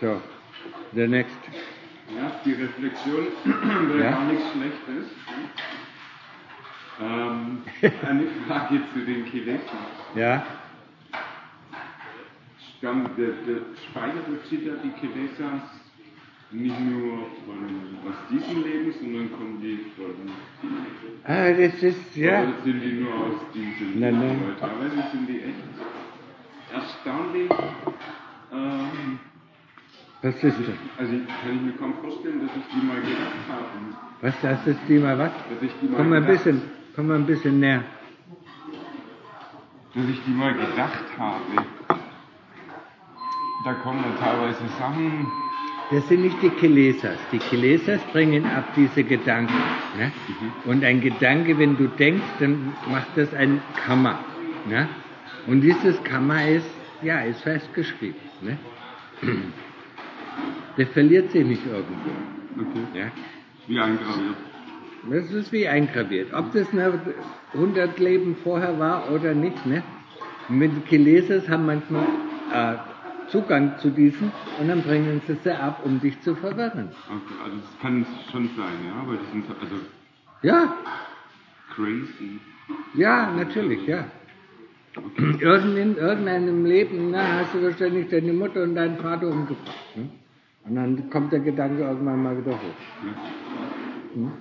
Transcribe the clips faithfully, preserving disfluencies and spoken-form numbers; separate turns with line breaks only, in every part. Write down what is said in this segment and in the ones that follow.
So, the next.
Ja, die Reflexion wäre
Ja?
gar nichts Schlechtes. Ähm, eine Frage zu den Kilesen.
Ja?
Stamm, der, der Speicher bezieht ja die Kilesas nicht nur von, aus diesem Leben, sondern kommen die von.
Ah, das ist, ja.
Oder sind die nur aus diesem
Nein,
Leben?
nein.
Weil teilweise sind die echt erstaunlich. Ähm,
Was ist das?
Also kann ich mir kaum vorstellen, dass ich die mal gedacht habe.
Was, das ist die mal was?
Dass ich die mal
Komm mal ein
gedacht,
bisschen, komm mal ein bisschen näher.
Dass ich die mal gedacht habe. Da kommen dann teilweise Sachen.
Das sind nicht die Kilesas. Die Kilesas bringen ab diese Gedanken. Ne? Mhm. Und ein Gedanke, wenn du denkst, dann macht das ein Kamma. Ne? Und dieses Kamma ist, ja, ist festgeschrieben. Ne? Der verliert sich nicht irgendwo.
Okay.
Ja?
Wie eingraviert.
Das ist wie eingraviert. Ob das eine hundert Leben vorher war oder nicht. Ne? Mit Kilesas haben manchmal äh, Zugang zu diesen und dann bringen sie sie ab, um dich zu verwirren.
Okay, also das kann schon sein, ja, weil die sind also
Ja.
crazy.
Ja, natürlich, ja. Okay. Irgend in irgendeinem Leben, na, hast du wahrscheinlich deine Mutter und deinen Vater umgebracht. Ne? Und dann kommt der Gedanke irgendwann mal wieder hoch. Ja. Hm?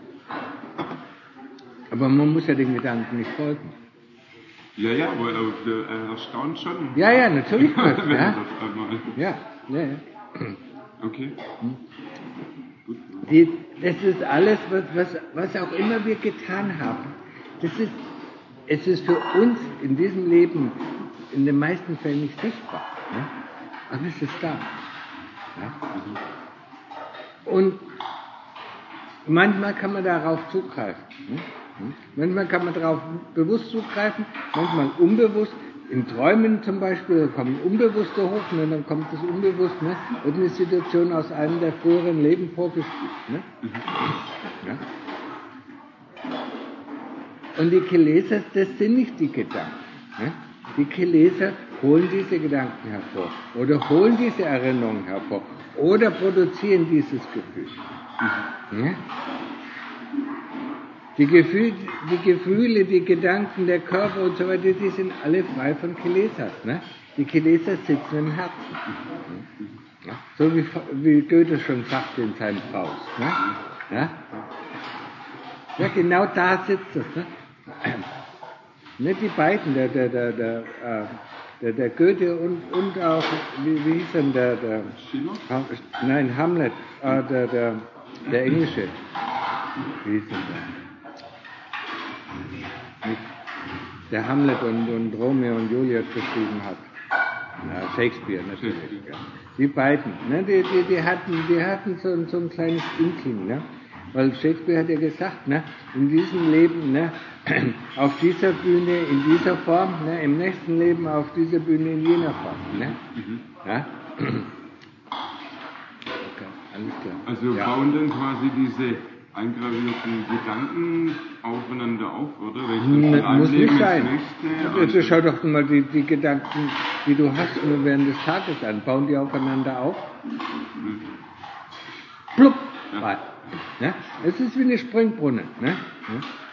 Aber man muss ja den Gedanken nicht folgen.
Ja, ja, aber er erstaunt schon.
Ja, ja, natürlich.
Wenn
ja.
das einmal.
Ja, ja, ja.
Okay.
Hm. Die, das ist alles, was, was, was auch immer wir getan haben. Das ist, es ist für uns in diesem Leben in den meisten Fällen nicht sichtbar. Ne? Aber es ist da. Ja? Und manchmal kann man darauf zugreifen. Ne? Manchmal kann man darauf bewusst zugreifen, manchmal unbewusst. In Träumen zum Beispiel kommen Unbewusste hoch, ne? Dann kommt das Unbewusst, ne? Wird eine Situation aus einem der früheren Leben vorgespielt. Ne? Ja? Und die Kilesas, das sind nicht die Gedanken. Ne? Die Kilesas holen diese Gedanken hervor oder holen diese Erinnerungen hervor oder produzieren dieses Gefühl. Ja? Die, Gefühl, die Gefühle, die Gedanken, der Körper und so weiter, die sind alle frei von Kilesas. Ne? Die Kilesas sitzen im Herzen. Ja? So wie, wie Goethe schon sagte in seinem Faust. Ne? Ja? Ja, genau da sitzt es. Ne? Ne, die beiden, der, der, der, der, der, der Goethe und, und auch, wie, wie hieß denn der, der Ham, nein, Hamlet, äh, der, der, der Englische, wie hieß denn der? Nicht, der Hamlet und, und Romeo und Juliet geschrieben hat. Ja, Shakespeare natürlich. Ja. Die beiden, ne, die, die, die hatten, die hatten so, so ein kleines Inkling, ne? Weil Shakespeare hat ja gesagt, ne, in diesem Leben, ne, auf dieser Bühne, in dieser Form, ne, im nächsten Leben auf dieser Bühne in jener Form. Ne? Mhm. Ja? Okay, alles klar.
Also ja. Bauen dann quasi diese eingravierten Gedanken aufeinander auf, oder?
N- muss nicht sein.
Nächste,
also schau doch mal die, die Gedanken, die du hast, nur während des Tages an. Bauen die aufeinander auf? Mhm. Plupp! Ja. Ja? Es ist wie eine Springbrunnen. Ne?